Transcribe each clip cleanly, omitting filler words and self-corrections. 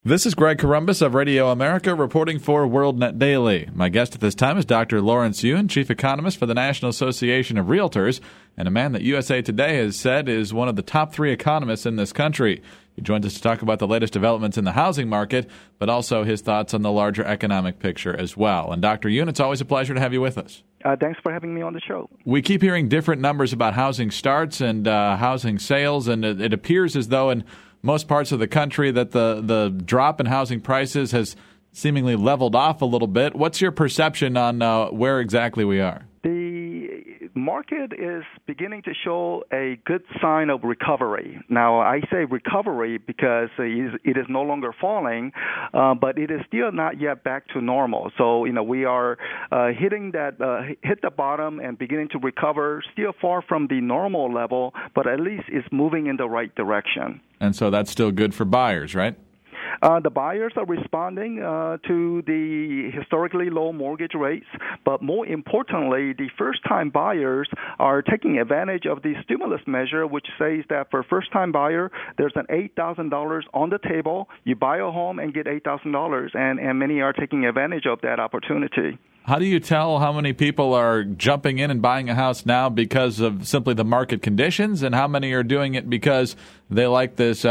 This is Greg Corombos of Radio America reporting for WorldNet Daily. My guest at this time is Dr. Lawrence Yun, Chief Economist for the National Association of Realtors, and a man that USA Today has said is one of the top 3 economists in this country. He joins us to talk about the latest developments in the housing market, but also his thoughts on the larger economic picture as well. And Dr. Yun, it's always a pleasure to have you with us. Thanks for having me on the show. We keep hearing different numbers about housing starts and housing sales, and it appears as though in most parts of the country that the drop in housing prices has seemingly leveled off a little bit. What's your perception on where exactly we are? The market is beginning to show a good sign of recovery. Now, I say recovery because it is no longer falling, but it is still not yet back to normal. So, we are hit the bottom and beginning to recover, still far from the normal level, but at least it's moving in the right direction. And so that's still good for buyers, right? The buyers are responding to the historically low mortgage rates, but more importantly, the first-time buyers are taking advantage of the stimulus measure, which says that for a first-time buyer, there's an $8,000 on the table. You buy a home and get $8,000, and many are taking advantage of that opportunity. How do you tell how many people are jumping in and buying a house now because of simply the market conditions, and how many are doing it because they like this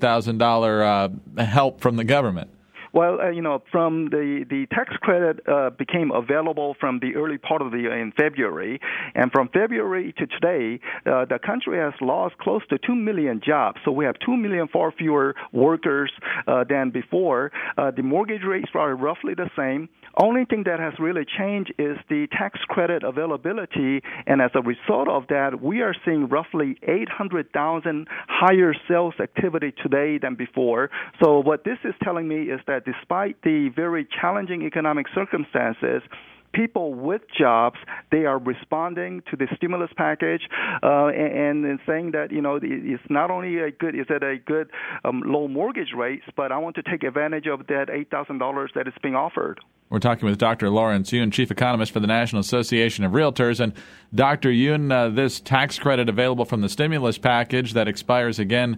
$8,000 help from the government? Well, from the tax credit became available from the early part of the year in February, and from February to today, the country has lost close to 2 million jobs. So we have 2 million far fewer workers than before. The mortgage rates are roughly the same. Only thing that has really changed is the tax credit availability, and as a result of that, we are seeing roughly 800,000 higher sales activity today than before. So what this is telling me is that despite the very challenging economic circumstances, people with jobs, they are responding to the stimulus package and saying that, it's not only a good low mortgage rates, but I want to take advantage of that $8,000 that is being offered. We're talking with Dr. Lawrence Yun, Chief Economist for the National Association of Realtors. And Dr. Yun, this tax credit available from the stimulus package that expires again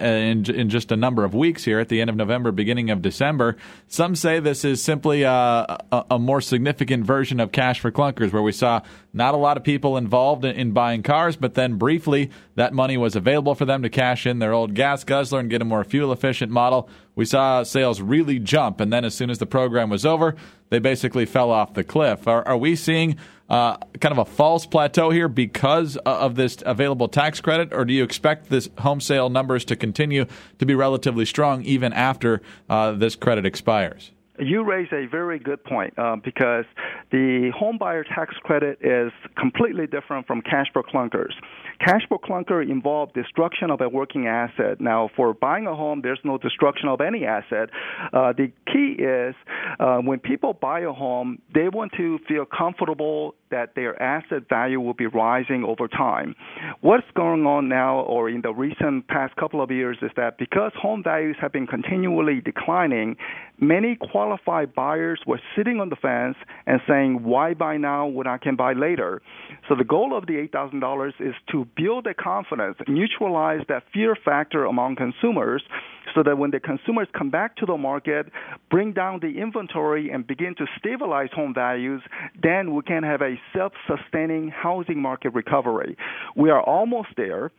in just a number of weeks here at the end of November, beginning of December. Some say this is simply a more significant version of cash for clunkers, where we saw not a lot of people involved in buying cars, but then briefly that money was available for them to cash in their old gas guzzler and get a more fuel-efficient model. We saw sales really jump, and then as soon as the program was over, they basically fell off the cliff. Are we seeing kind of a false plateau here because of this available tax credit, or do you expect this home sale numbers to continue to be relatively strong even after this credit expires? You raise a very good point because the home buyer tax credit is completely different from cash for clunkers. Cash for clunker involved destruction of a working asset. Now, for buying a home, there's no destruction of any asset. The key is when people buy a home, they want to feel comfortable that their asset value will be rising over time. What's going on now, or in the recent past couple of years, is that because home values have been continually declining, many qualified buyers were sitting on the fence and saying, why buy now when I can buy later? So the goal of the $8,000 is to build a confidence, neutralize that fear factor among consumers, so that when the consumers come back to the market, bring down the inventory and begin to stabilize home values, then we can have a self-sustaining housing market recovery. We are almost there.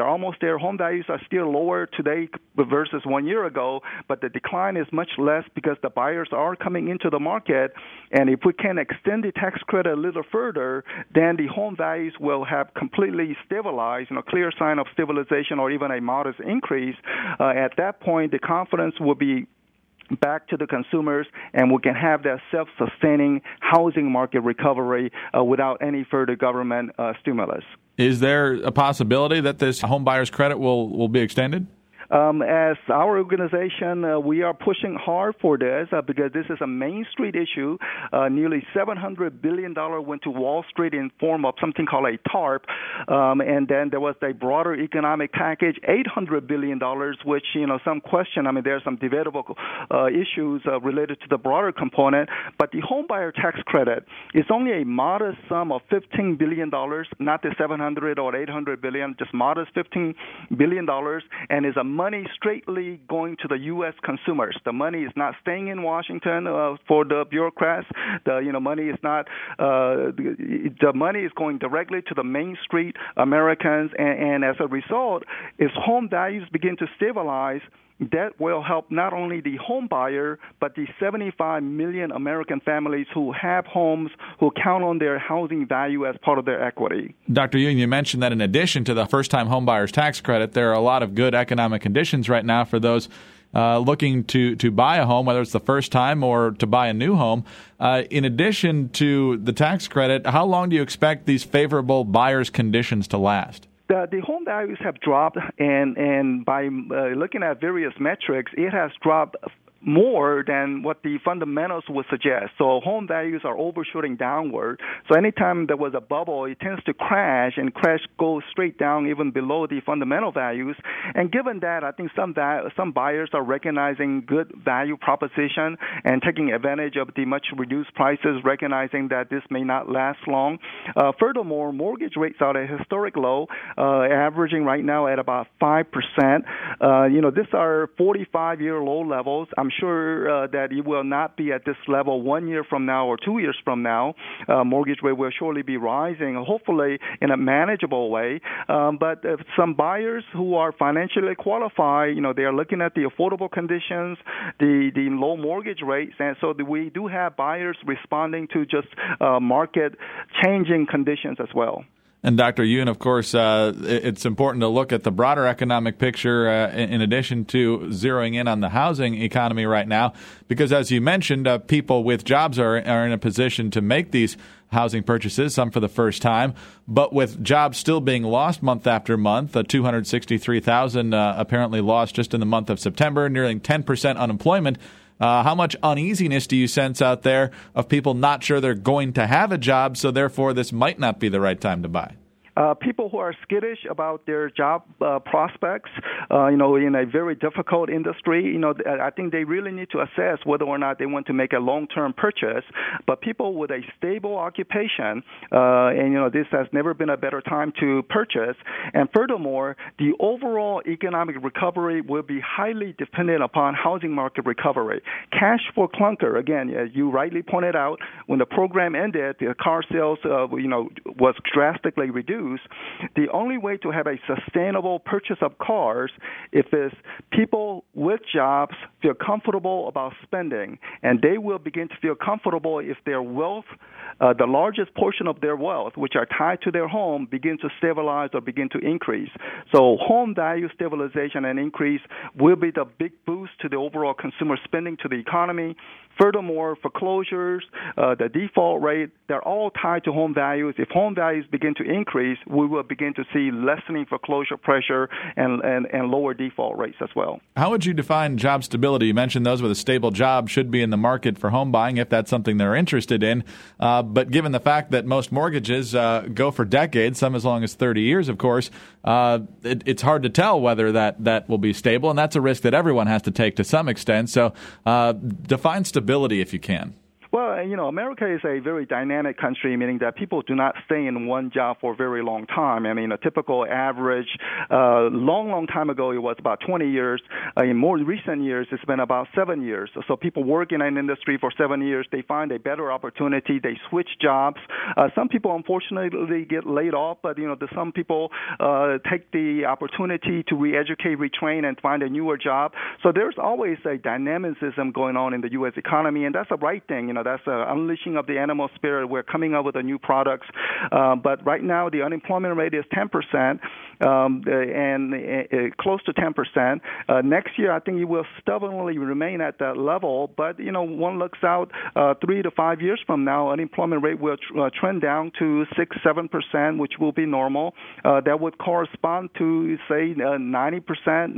Home values are still lower today versus 1 year ago, but the decline is much less because the buyers are coming into the market. And if we can extend the tax credit a little further, then the home values will have completely stabilized, clear sign of stabilization or even a modest increase. At that point, the confidence will be back to the consumers, and we can have that self-sustaining housing market recovery without any further government stimulus. Is there a possibility that this home buyer's credit will be extended? As our organization, we are pushing hard for this because this is a Main Street issue. Nearly $700 billion went to Wall Street in form of something called a TARP. And then there was a broader economic package, $800 billion, which, some question. There are some debatable issues related to the broader component. But the homebuyer tax credit is only a modest sum of $15 billion, not the $700 or $800 billion, just modest $15 billion, and is a money straightly going to the U.S. consumers. The money is not staying in Washington for the bureaucrats. The money is not. The money is going directly to the Main Street Americans, and as a result, as home values begin to stabilize, that will help not only the home buyer, but the 75 million American families who have homes, who count on their housing value as part of their equity. Dr. Yoon, you mentioned that in addition to the first-time home buyer's tax credit, there are a lot of good economic conditions right now for those looking to buy a home, whether it's the first time or to buy a new home. In addition to the tax credit, how long do you expect these favorable buyer's conditions to last? The home values have dropped, and by looking at various metrics, it has dropped more than what the fundamentals would suggest. So home values are overshooting downward. So anytime there was a bubble, it tends to crash, and crash goes straight down even below the fundamental values. And given that, I think some buyers are recognizing good value proposition and taking advantage of the much reduced prices, recognizing that this may not last long. Furthermore, mortgage rates are at a historic low, averaging right now at about 5%. These are 45-year low levels. I'm sure that it will not be at this level 1 year from now or 2 years from now. Mortgage rate will surely be rising, hopefully in a manageable way. But some buyers who are financially qualified, they are looking at the affordable conditions, the low mortgage rates, and so we do have buyers responding to just market changing conditions as well. And Dr. Yoon, of course, it's important to look at the broader economic picture in addition to zeroing in on the housing economy right now, because as you mentioned, people with jobs are in a position to make these housing purchases, some for the first time, but with jobs still being lost month after month, 263,000 apparently lost just in the month of September, nearing 10% unemployment. How much uneasiness do you sense out there of people not sure they're going to have a job, so therefore this might not be the right time to buy? People who are skittish about their job prospects, in a very difficult industry, I think they really need to assess whether or not they want to make a long-term purchase. But people with a stable occupation, this has never been a better time to purchase. And furthermore, the overall economic recovery will be highly dependent upon housing market recovery. Cash for clunker, again, as you rightly pointed out, when the program ended, the car sales, was drastically reduced. The only way to have a sustainable purchase of cars if people with jobs feel comfortable about spending, and they will begin to feel comfortable if their wealth, the largest portion of their wealth, which are tied to their home, begin to stabilize or begin to increase. So home value stabilization and increase will be the big boost to the overall consumer spending to the economy. Furthermore, foreclosures, the default rate, they're all tied to home values. If home values begin to increase, we will begin to see lessening foreclosure pressure and lower default rates as well. How would you define job stability? You mentioned those with a stable job should be in the market for home buying if that's something they're interested in. But given the fact that most mortgages go for decades, some as long as 30 years, of course, it's hard to tell whether that will be stable, and that's a risk that everyone has to take to some extent. So define stability if you can. Well, America is a very dynamic country, meaning that people do not stay in one job for a very long time. I mean, a typical average, long time ago, it was about 20 years. In more recent years, it's been about 7 years. So people work in an industry for 7 years. They find a better opportunity. They switch jobs. Some people, unfortunately, get laid off, but, some people take the opportunity to re-educate, retrain, and find a newer job. So there's always a dynamicism going on in the U.S. economy, and that's a right thing. That's an unleashing of the animal spirit. We're coming up with a new products. But right now, the unemployment rate is 10%, and close to 10%. Next year, I think it will stubbornly remain at that level. But, one looks out 3 to 5 years from now, unemployment rate will trend down to 6-7%, which will be normal. That would correspond to, say, 90%,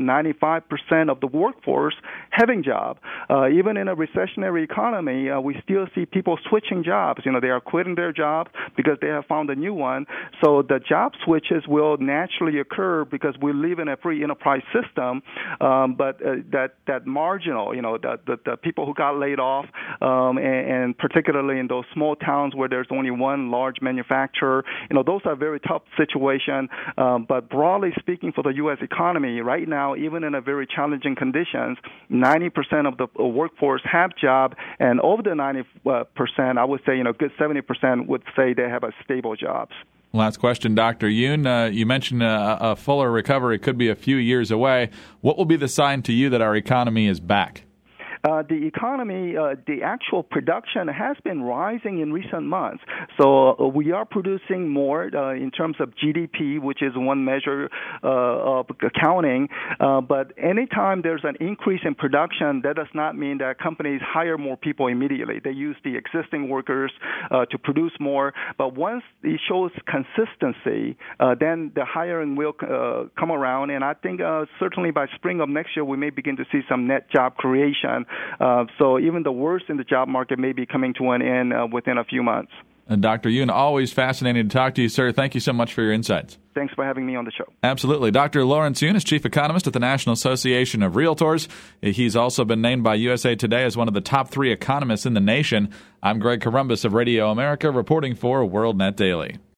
95% of the workforce having job. Even in a recessionary economy, we still will see people switching jobs. They are quitting their jobs because they have found a new one. So the job switches will naturally occur because we live in a free enterprise system. But that marginal, the people who got laid off, and particularly in those small towns where there's only one large manufacturer, those are very tough situation. But broadly speaking, for the U.S. economy right now, even in a very challenging conditions, 90% of the workforce have job, and over the 90%, I would say, good 70% would say they have a stable jobs. Last question, Dr. Yoon. You mentioned a fuller recovery could be a few years away. What will be the sign to you that our economy is back? The economy, the actual production has been rising in recent months. So we are producing more in terms of GDP, which is one measure of accounting. But anytime there's an increase in production, that does not mean that companies hire more people immediately. They use the existing workers to produce more. But once it shows consistency, then the hiring will come around. And I think certainly by spring of next year, we may begin to see some net job creation. So even the worst in the job market may be coming to an end within a few months. And Dr. Yoon, always fascinating to talk to you, sir. Thank you so much for your insights. Thanks for having me on the show. Absolutely. Dr. Lawrence Yoon is Chief Economist at the National Association of Realtors. He's also been named by USA Today as one of the top 3 economists in the nation. I'm Greg Corombos of Radio America, reporting for WorldNet Daily.